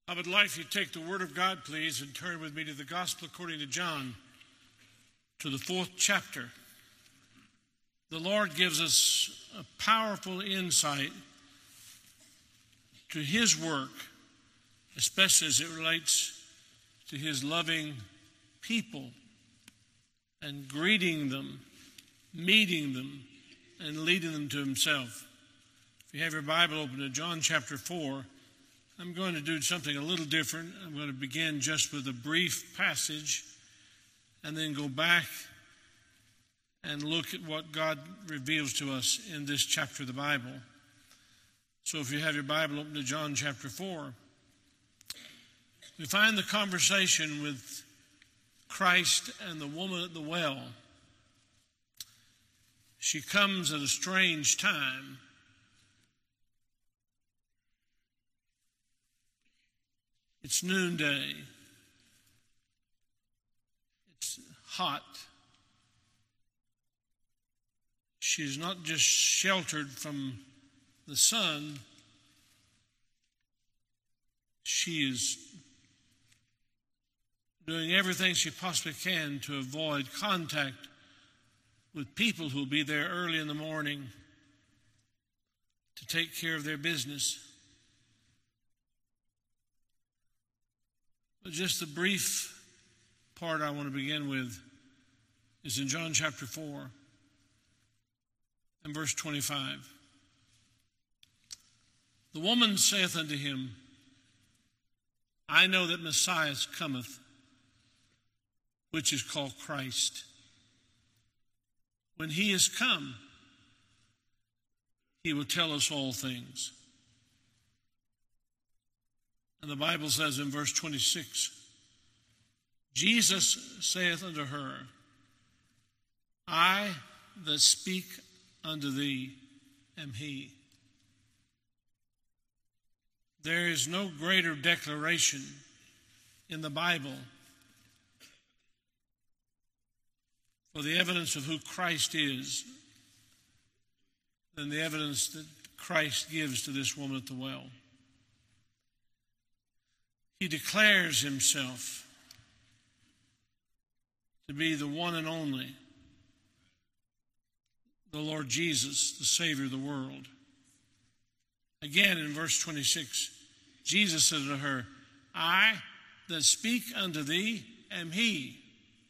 I would like you to take the Word of God, please, and turn with me to the Gospel according to John, to the 4th chapter. The Lord gives us a powerful insight to His work, especially as it relates to His loving people and greeting them, meeting them, and leading them to Himself. If you have your Bible open to John chapter 4, I'm going to do something a little different. I'm going to begin just with a brief passage and then go back and look at what God reveals to us in this chapter of the Bible. So if you have your Bible open to John chapter 4, we find the conversation with Christ and the woman at the well. She comes at a strange time. It's noonday. It's hot. She's not just sheltered from the sun. She is doing everything she possibly can to avoid contact with people who will be there early in the morning to take care of their business. But just the brief part I want to begin with is in John chapter 4 and verse 25. The woman saith unto him, I know that Messiah cometh, which is called Christ. When he is come, he will tell us all things. And the Bible says in verse 26, Jesus saith unto her, I that speak unto thee am he. There is no greater declaration in the Bible for the evidence of who Christ is than the evidence that Christ gives to this woman at the well. He declares himself to be the one and only, the Lord Jesus, the Savior of the world. Again, in verse 26, Jesus said to her, I that speak unto thee am he.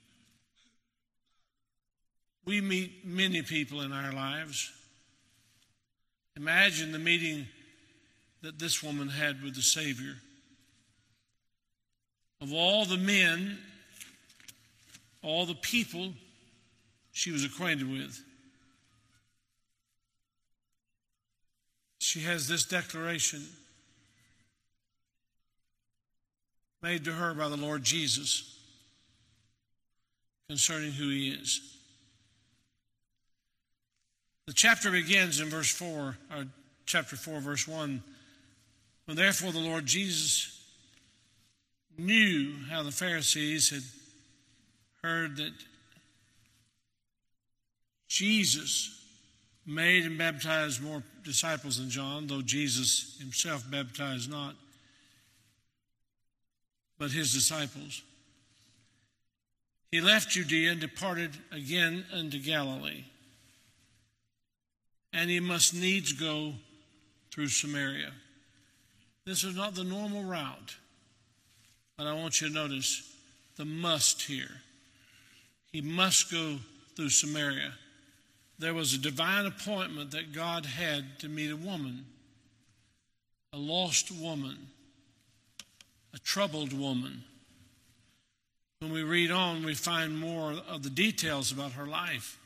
We meet many people in our lives. Imagine the meeting that this woman had with the Savior. Of all the men, all the people she was acquainted with, she has this declaration made to her by the Lord Jesus concerning who he is. The chapter begins in verse 4, or chapter 4, verse 1. When therefore the Lord Jesus knew how the Pharisees had heard that Jesus made and baptized more disciples than John, though Jesus himself baptized not, but his disciples. He left Judea and departed again unto Galilee. And he must needs go through Samaria. This is not the normal route, but I want you to notice the must here. He must go through Samaria. There was a divine appointment that God had to meet a woman, a lost woman, a troubled woman. When we read on, we find more of the details about her life.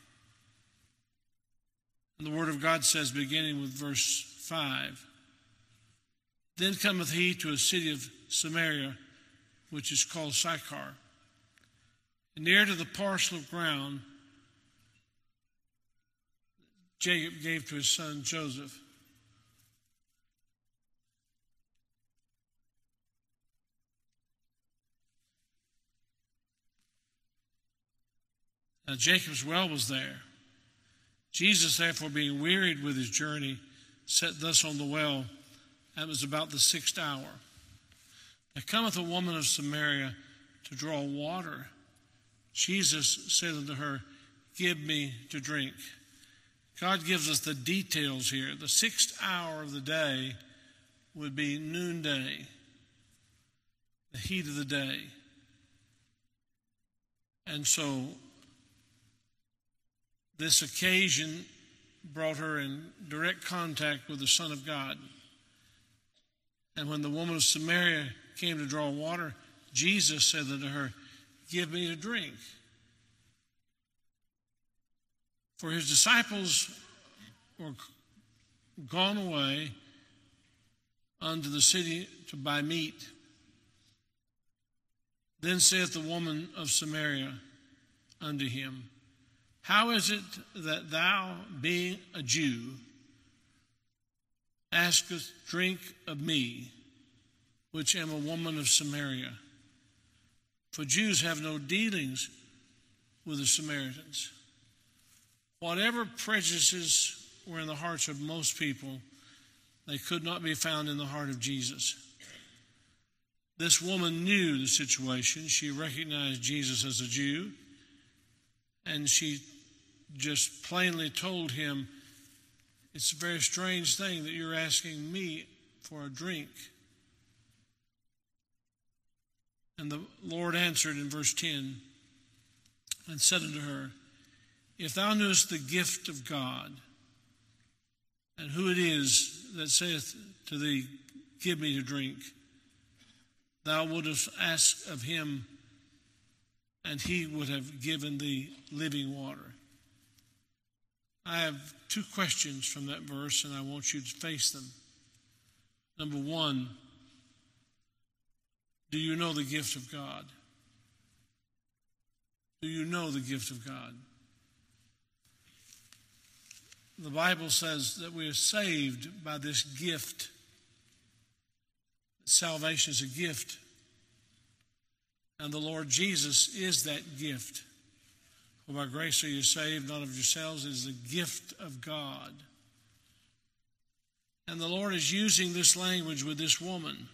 And the Word of God says, beginning with verse 5, Then cometh he to a city of Samaria, which is called Sychar, and near to the parcel of ground Jacob gave to his son Joseph. Now Jacob's well was there. Jesus, therefore, being wearied with his journey, sat thus on the well, and it was about the 6th hour. There cometh a woman of Samaria to draw water. Jesus said unto her, Give me to drink. God gives us the details here. The 6th hour of the day would be noonday, the heat of the day. And so this occasion brought her in direct contact with the Son of God. And when the woman of Samaria came to draw water, Jesus said unto her, Give me to drink. For his disciples were gone away unto the city to buy meat. Then saith the woman of Samaria unto him, How is it that thou, being a Jew, askest drink of me, which am a woman of Samaria? For Jews have no dealings with the Samaritans. Whatever prejudices were in the hearts of most people, they could not be found in the heart of Jesus. This woman knew the situation. She recognized Jesus as a Jew, and she just plainly told him, It's a very strange thing that you're asking me for a drink. And the Lord answered in verse 10 and said unto her, If thou knewest the gift of God, and who it is that saith to thee, Give me to drink, thou wouldst ask of him, and he would have given thee living water. I have 2 questions from that verse, and I want you to face them. Number 1, do you know the gift of God? Do you know the gift of God? The Bible says that we are saved by this gift. Salvation is a gift. And the Lord Jesus is that gift. For by grace are you saved, not of yourselves. It is the gift of God. And the Lord is using this language with this woman.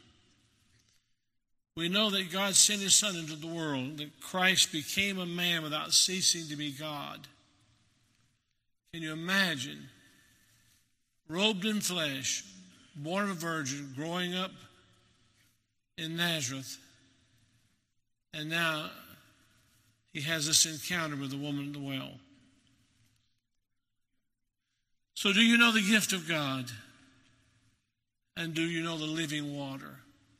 We know that God sent his Son into the world, that Christ became a man without ceasing to be God. Can you imagine? Robed in flesh, born of a virgin, growing up in Nazareth, and now he has this encounter with the woman at the well. So do you know the gift of God? And do you know the living water?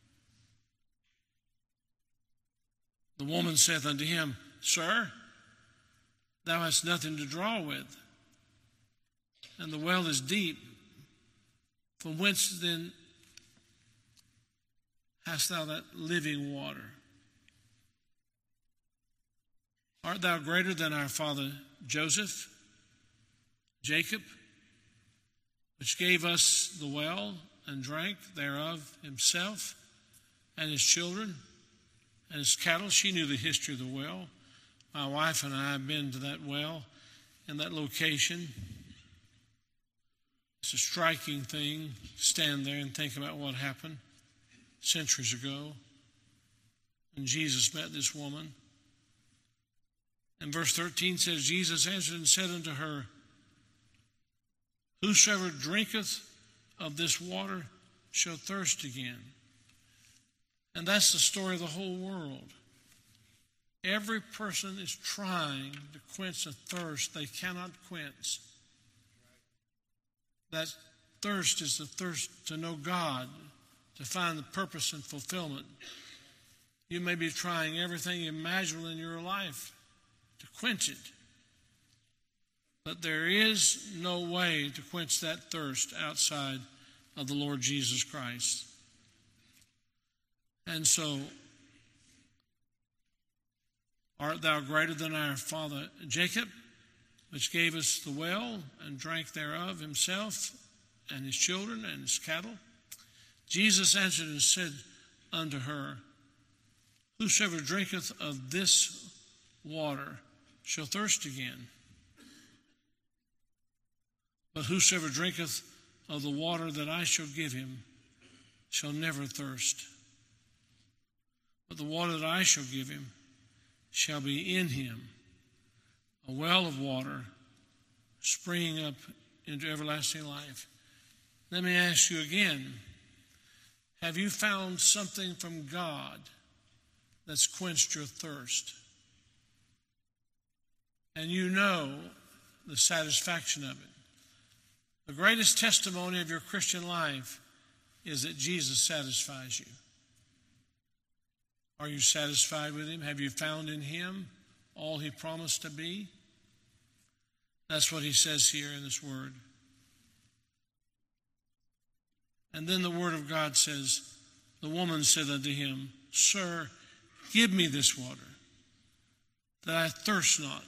The woman saith unto him, Sir, thou hast nothing to draw with, and the well is deep. From whence then hast thou that living water? Art thou greater than our father Joseph, Jacob, which gave us the well and drank thereof himself and his children and his cattle? She knew the history of the well. My wife and I have been to that well in that location. It's a striking thing. Stand there and think about what happened centuries ago. And Jesus met this woman. And verse 13 says, Jesus answered and said unto her, Whosoever drinketh of this water shall thirst again. And that's the story of the whole world. Every person is trying to quench a thirst they cannot quench. That thirst is the thirst to know God, to find the purpose and fulfillment. You may be trying everything imaginable in your life to quench it. But there is no way to quench that thirst outside of the Lord Jesus Christ. And so, art thou greater than our father Jacob, which gave us the well and drank thereof himself and his children and his cattle? Jesus answered and said unto her, Whosoever drinketh of this water shall thirst again. But whosoever drinketh of the water that I shall give him shall never thirst. But the water that I shall give him shall be in him a well of water springing up into everlasting life. Let me ask you again, have you found something from God that's quenched your thirst? And you know the satisfaction of it. The greatest testimony of your Christian life is that Jesus satisfies you. Are you satisfied with him? Have you found in him all he promised to be? That's what he says here in this word. And then the word of God says, the woman said unto him, Sir, give me this water, that I thirst not,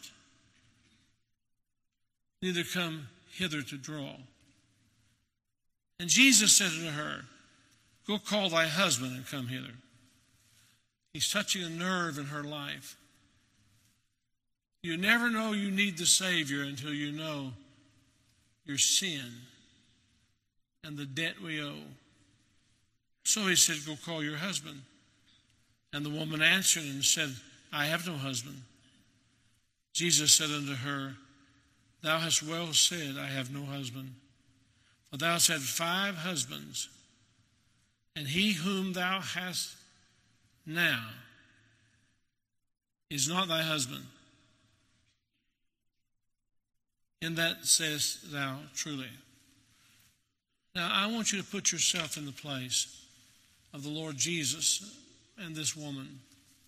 neither come hither to draw. And Jesus said unto her, Go call thy husband and come hither. He's touching a nerve in her life. You never know you need the Savior until you know your sin and the debt we owe. So he said, Go call your husband. And the woman answered and said, I have no husband. Jesus said unto her, Thou hast well said, I have no husband. For thou hast had 5 husbands, and he whom thou hast now is not thy husband. In that sayest thou truly. Now, I want you to put yourself in the place of the Lord Jesus and this woman.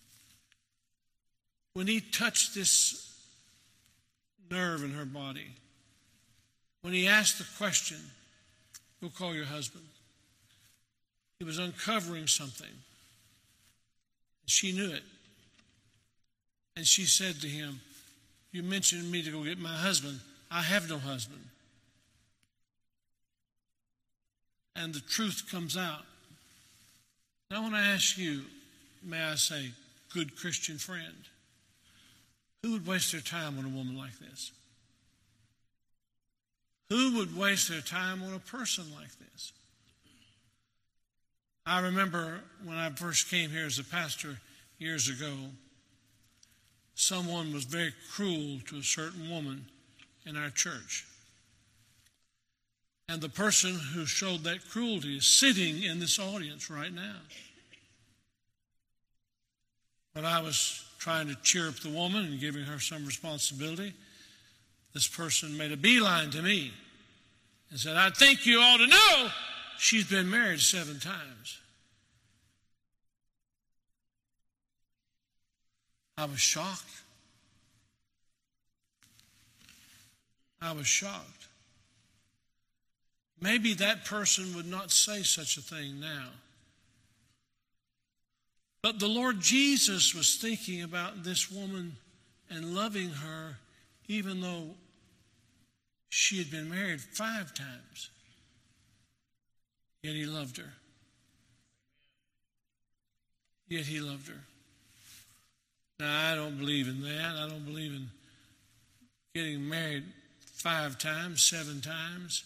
When he touched this nerve in her body, when he asked the question, Go call your husband, he was uncovering something. She knew it. And she said to him, You mentioned me to go get my husband. I have no husband. And the truth comes out. Now I want to ask you, may I say, good Christian friend, who would waste their time on a woman like this? Who would waste their time on a person like this? I remember when I first came here as a pastor years ago, someone was very cruel to a certain woman in our church. And the person who showed that cruelty is sitting in this audience right now. When I was trying to cheer up the woman and giving her some responsibility, this person made a beeline to me and said, I think you ought to know she's been married 7 times. I was shocked. I was shocked. Maybe that person would not say such a thing now. But the Lord Jesus was thinking about this woman and loving her even though she had been married 5 times. Yet he loved her. Yet he loved her. Now, I don't believe in that. I don't believe in getting married 5 times, 7 times.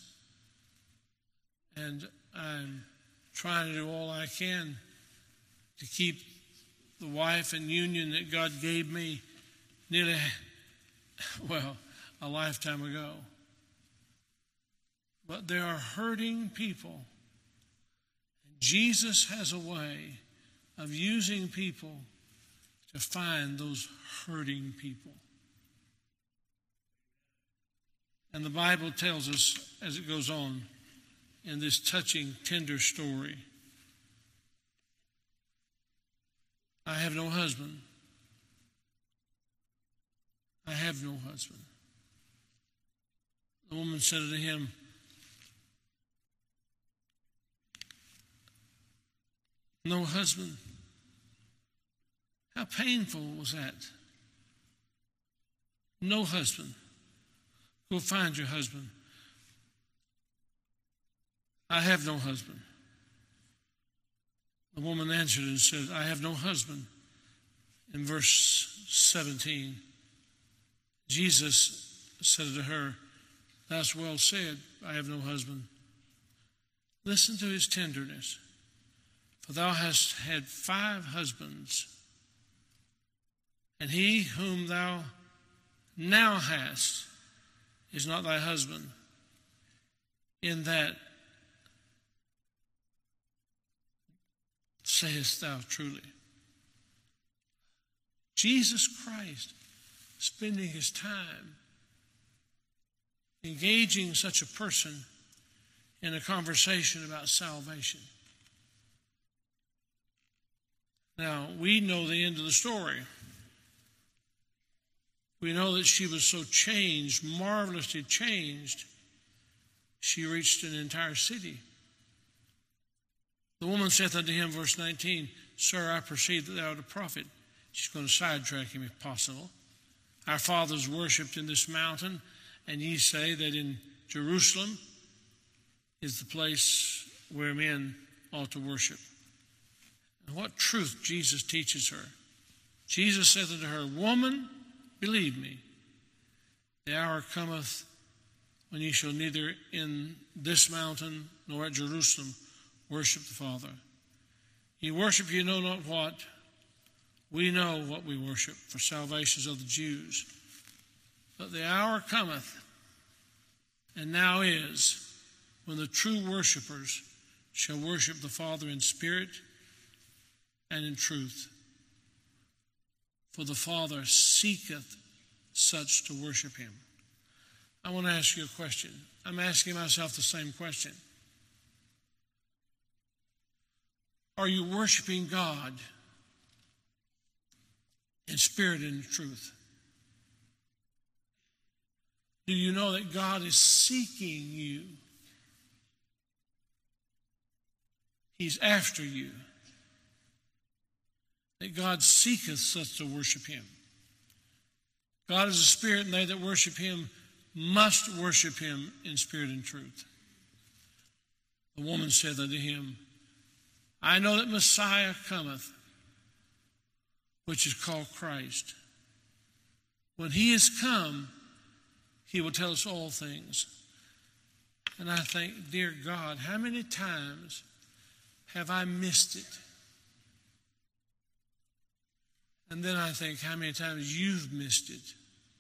And I'm trying to do all I can to keep the wife and union that God gave me nearly, a lifetime ago. But there are hurting people. Jesus has a way of using people to find those hurting people. And the Bible tells us, as it goes on in this touching, tender story, I have no husband. I have no husband. The woman said to him, No husband. How painful was that? No husband. Go find your husband. I have no husband. The woman answered and said, I have no husband. In verse 17, Jesus said to her, Thou hast well said, I have no husband. Listen to his tenderness. For thou hast had 5 husbands, and he whom thou now hast is not thy husband. In that sayest thou truly. Jesus Christ spending his time engaging such a person in a conversation about salvation. Now, we know the end of the story. We know that she was so changed, marvelously changed, she reached an entire city. The woman saith unto him, verse 19, Sir, I perceive that thou art a prophet. She's going to sidetrack him if possible. Our fathers worshipped in this mountain, and ye say that in Jerusalem is the place where men ought to worship. And what truth Jesus teaches her. Jesus saith unto her, Woman, believe me, the hour cometh when ye shall neither in this mountain nor at Jerusalem worship the Father. Ye worship ye know not what. We know what we worship, for salvation is of the Jews. But the hour cometh, and now is, when the true worshipers shall worship the Father in spirit and in truth. For the Father seeketh such to worship him. I want to ask you a question. I'm asking myself the same question. Are you worshiping God in spirit and in truth? Do you know that God is seeking you? He's after you. That God seeketh such to worship him. God is a spirit, and they that worship him must worship him in spirit and truth. The woman said unto him, I know that Messiah cometh, which is called Christ. When he is come, he will tell us all things. And I think, dear God, how many times have I missed it? And then I think, how many times you've missed it?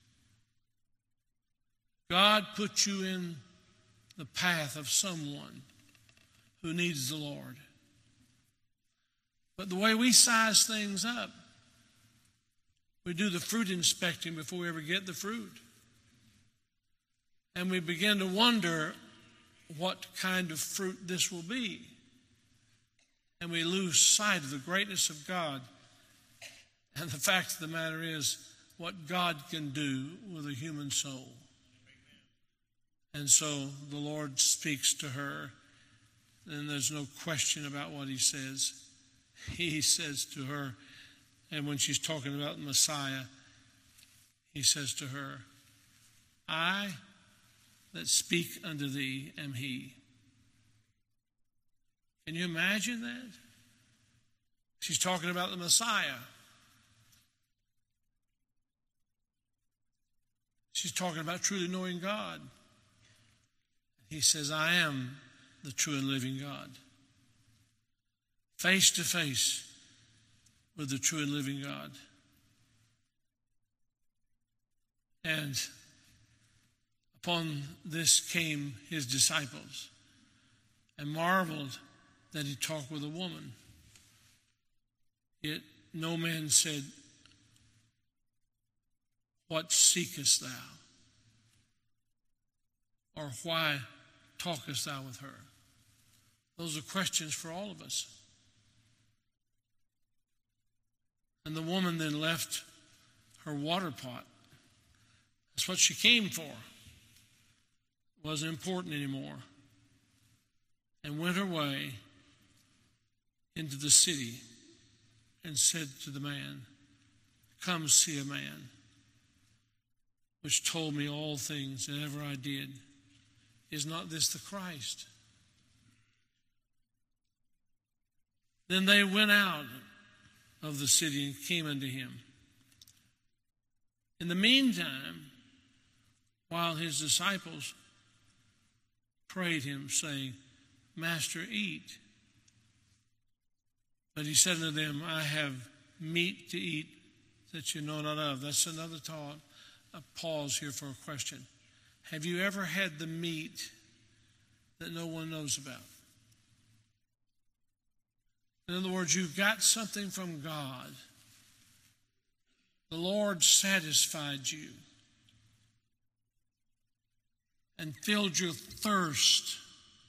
God put you in the path of someone who needs the Lord. But the way we size things up, we do the fruit inspecting before we ever get the fruit. And we begin to wonder what kind of fruit this will be. And we lose sight of the greatness of God. And the fact of the matter is what God can do with a human soul. And so the Lord speaks to her, and there's no question about what he says. He says to her, and when she's talking about the Messiah, he says to her, I that speak unto thee am he. Can you imagine that? She's talking about the Messiah. She's talking about truly knowing God. He says, I am the true and living God. Face to face with the true and living God. And upon this came his disciples and marveled that he talked with a woman. Yet no man said, What seekest thou? Or why talkest thou with her? Those are questions for all of us. And the woman then left her water pot. That's what she came for. It wasn't important anymore. And went her way into the city and said to the man, Come see a man which told me all things that ever I did. Is not this the Christ? Then they went out of the city and came unto him. In the meantime, while his disciples prayed him, saying, Master, eat. But he said unto them, I have meat to eat that you know not of. That's another thought, a pause here for a question. Have you ever had the meat that no one knows about? In other words, you've got something from God. The Lord satisfied you and filled your thirst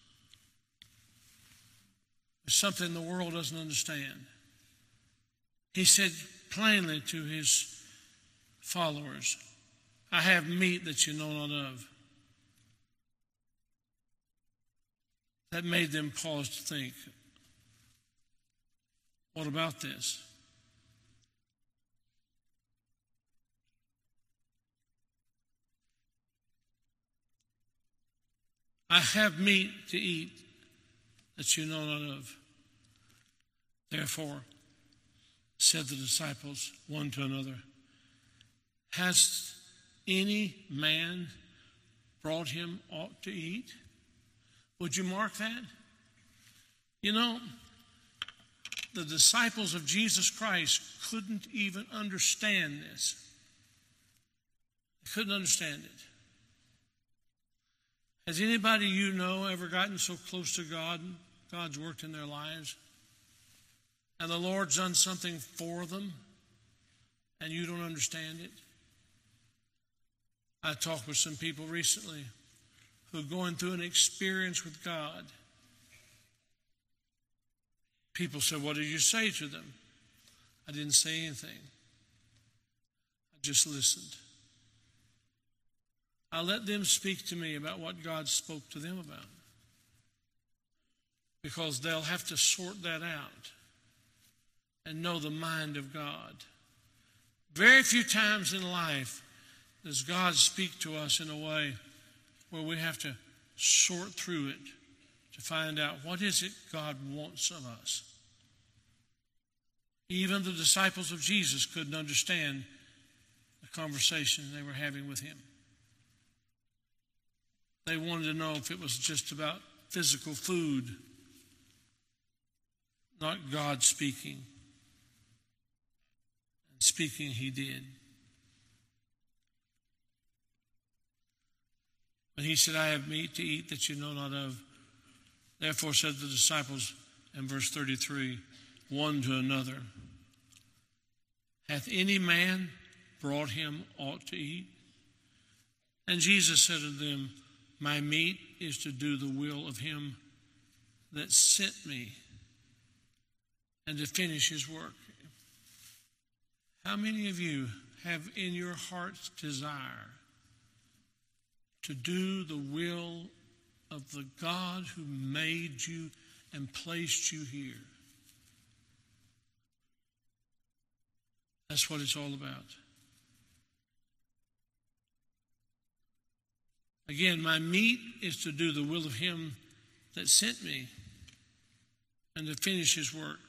with something the world doesn't understand. He said plainly to his followers, I have meat that you know not of. That made them pause to think, what about this? I have meat to eat that you know not of. Therefore, said the disciples one to another, has any man brought him aught to eat? Would you mark that? You know, the disciples of Jesus Christ couldn't even understand this. They couldn't understand it. Has anybody you know ever gotten so close to God, God's worked in their lives, and the Lord's done something for them, and you don't understand it? I talked with some people recently who are going through an experience with God. People said, what did you say to them? I didn't say anything. I just listened. I let them speak to me about what God spoke to them about, because they'll have to sort that out and know the mind of God. Very few times in life does God speak to us in a way where we have to sort through it to find out what is it God wants of us. Even the disciples of Jesus couldn't understand the conversation they were having with him. They wanted to know if it was just about physical food, not God speaking. And speaking he did. But he said, I have meat to eat that you know not of. Therefore said the disciples in verse 33, one to another, hath any man brought him aught to eat? And Jesus said to them, my meat is to do the will of him that sent me and to finish his work. How many of you have in your heart's desire to do the will of the God who made you and placed you here? That's what it's all about. Again, my meat is to do the will of him that sent me and to finish his work.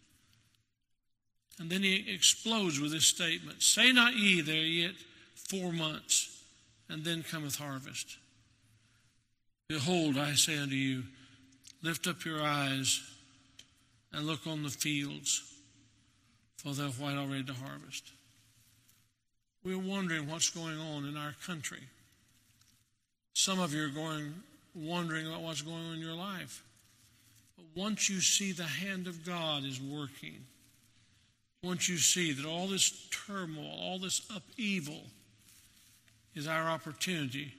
And then he explodes with this statement, say not ye, there yet 4 months, and then cometh harvest. Behold, I say unto you, lift up your eyes and look on the fields, for they're white already to harvest. We're wondering what's going on in our country. Some of you are wondering about what's going on in your life. But once you see the hand of God is working, once you see that all this turmoil, all this upheaval is our opportunity,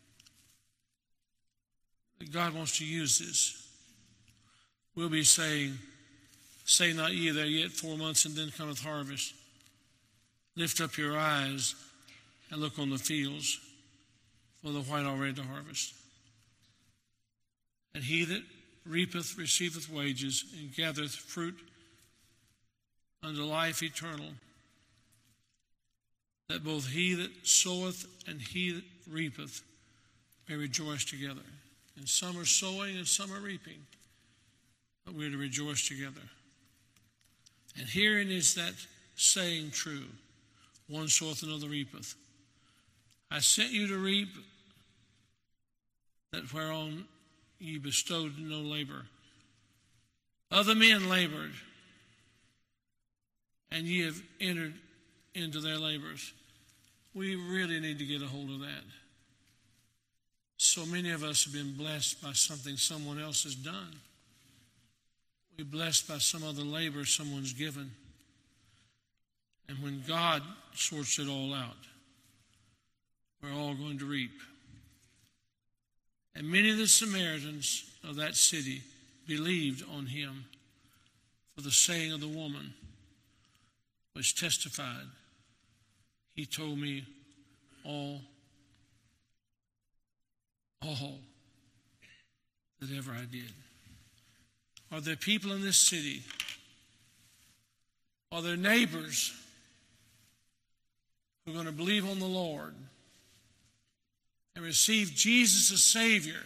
that God wants to use this, we'll be saying, say not ye, there yet 4 months, and then cometh harvest. Lift up your eyes and look on the fields, for the white already to harvest. And he that reapeth receiveth wages, and gathereth fruit unto life eternal, that both he that soweth and he that reapeth may rejoice together. And some are sowing and some are reaping, but we're to rejoice together. And herein is that saying true, one soweth, another reapeth. I sent you to reap that whereon ye bestowed no labor. Other men labored, and ye have entered into their labors. We really need to get a hold of that. So many of us have been blessed by something someone else has done. We're blessed by some other labor someone's given. And when God sorts it all out, we're all going to reap. And many of the Samaritans of that city believed on him for the saying of the woman, which testified, he told me all that ever I did. Are there people in this city? Are there neighbors who are going to believe on the Lord and receive Jesus as Savior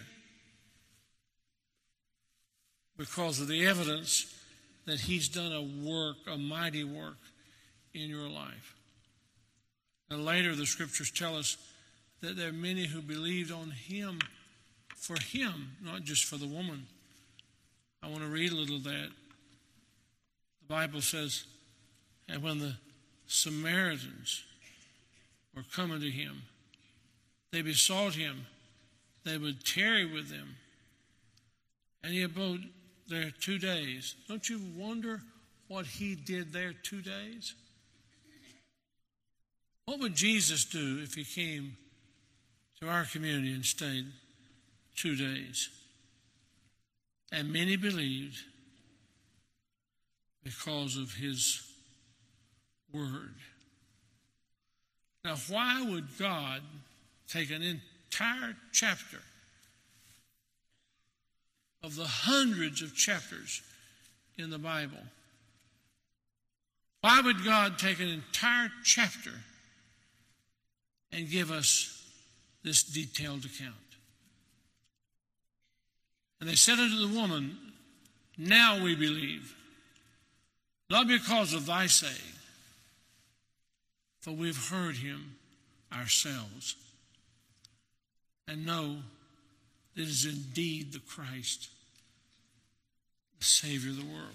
because of the evidence that he's done a mighty work in your life? And later the scriptures tell us that there are many who believed on him for him, not just for the woman. I want to read a little of that. The Bible says, and when the Samaritans were coming to him, they besought him they would tarry with them. And he abode there 2 days. Don't you wonder what he did there 2 days? What would Jesus do if he came to our community and stayed 2 days? And many believed because of his word. Now, why would God take an entire chapter of the hundreds of chapters in the Bible? Why would God take an entire chapter and give us this detailed account? And they said unto the woman, now we believe, not because of thy saying, for we've heard him ourselves, and know that it is indeed the Christ, the Savior of the world.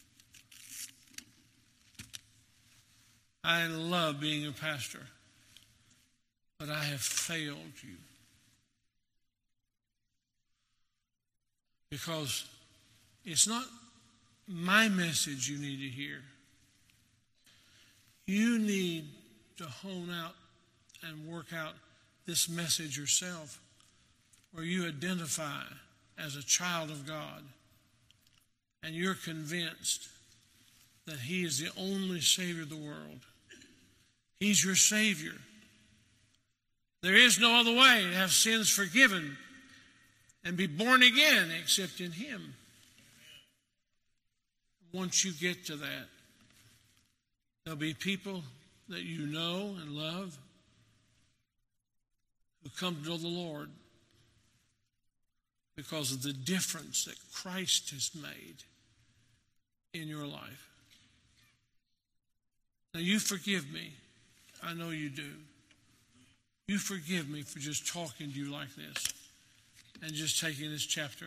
I love being a pastor, but I have failed you. Because it's not my message you need to hear. You need to hone out and work out this message yourself, where you identify as a child of God and you're convinced that he is the only Savior of the world. He's your Savior. There is no other way to have sins forgiven and be born again except in him. Once you get to that, there'll be people that you know and love who come to know the Lord because of the difference that Christ has made in your life. Now, you forgive me. I know you do. You forgive me for just talking to you like this and just taking this chapter.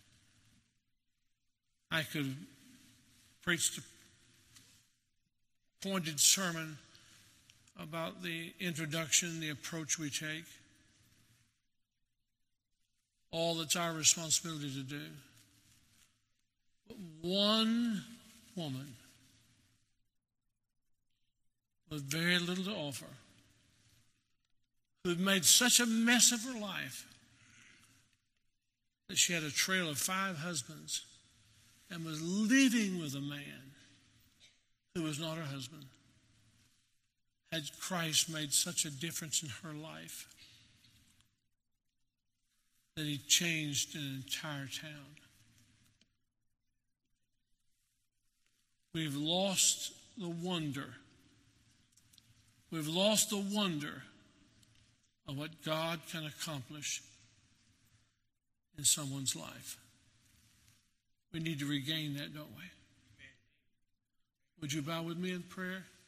I could have preached a pointed sermon about the introduction, the approach we take, all that's our responsibility to do. But one woman with very little to offer, who had made such a mess of her life that she had a trail of 5 husbands and was living with a man who was not her husband. Had Christ made such a difference in her life that he changed an entire town. We've lost the wonder. We've lost the wonder of what God can accomplish in someone's life. We need to regain that, don't we? Would you bow with me in prayer?